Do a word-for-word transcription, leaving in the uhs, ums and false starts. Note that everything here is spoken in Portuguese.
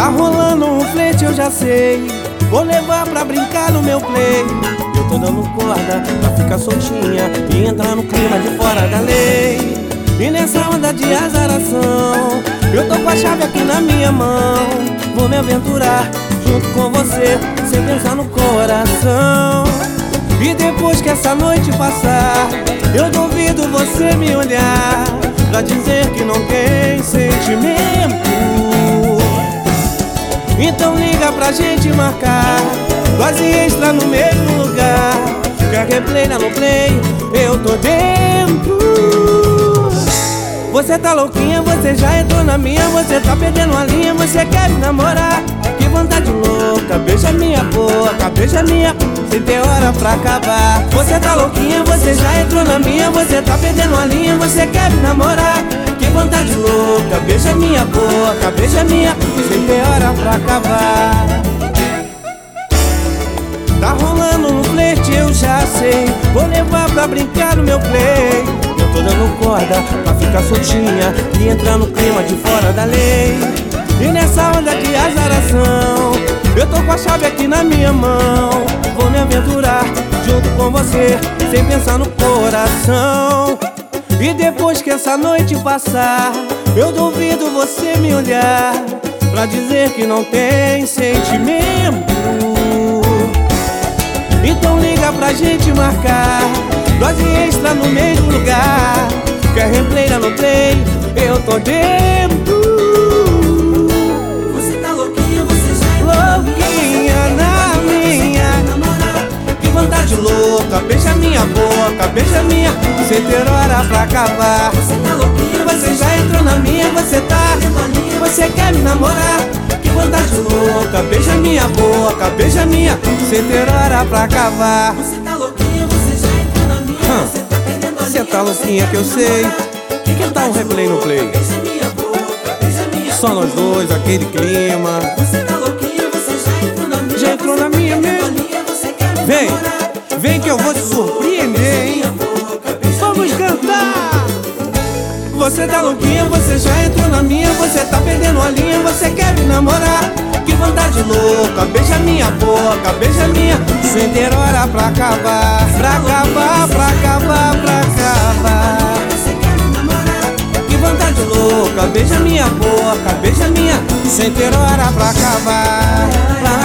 Tá rolando um flerte, eu já sei. Vou levar pra brincar no meu play. Eu tô dando corda pra ficar soltinha e entrar no clima de fora da lei. E nessa onda de azaração, eu tô com a chave aqui na minha mão. Vou me aventurar junto com você, sem pensar no coração. E depois que essa noite passar, eu duvido você me olhar pra dizer que não tem sentimento. Então liga pra gente marcar dose extra no mesmo lugar. Quer replay na no play, eu tô dentro. Você tá louquinha, você já entrou na minha. Você tá perdendo a linha, você quer me namorar. Que vontade louca, beija minha boca, beija minha, sem ter hora pra acabar. Você tá louquinha, você já entrou na minha. Você tá perdendo a linha, você quer me namorar. Que vontade louca, beija minha boca, beija minha, sem ter hora pra acabar. Tá rolando um flerte, eu já sei. Vou levar pra brincar no meu play. Eu tô dando corda pra ficar soltinha e entrar no clima de fora da lei. E nessa onda de azaração, eu tô com a chave aqui na minha mão. Vou me aventurar junto com você, sem pensar no coração. E depois que essa noite passar, eu duvido você me olhar pra dizer que não tem sentimento. Então liga pra gente marcar dose extra no mesmo lugar. Quer replay no play, eu tô dentro. Você tá louquinha, você já entrou louquinha na minha. Que vontade louca, beija minha boca, beija minha, sem ter hora pra acabar. Você tá louquinha, Você já entrou na minha, você tá, você quer me namorar. Que vontade louca, beija minha boca, beija minha, sem ter hora pra acabar. Você tá louquinha, você já entrou na minha. Hum. Você tá perdendo a Você linha, tá louquinha que eu sei. Que Que tal um replay no play? beija minha boca, beija minha, Só nós dois, aquele clima. você tá louquinha, você já entrou na minha. Já entrou na minha mesmo? Vem, vem que eu vou te surpreender, hein? Vamos cantar! Você tá louquinha, você já entrou na minha. Você tá perdendo a linha, você quer me namorar. Que vontade louca, beija minha boca, beija minha, sem ter hora pra acabar. Pra acabar, pra acabar, pra acabar. Que vontade louca, beija minha boca, beija minha, sem ter hora pra acabar. Pra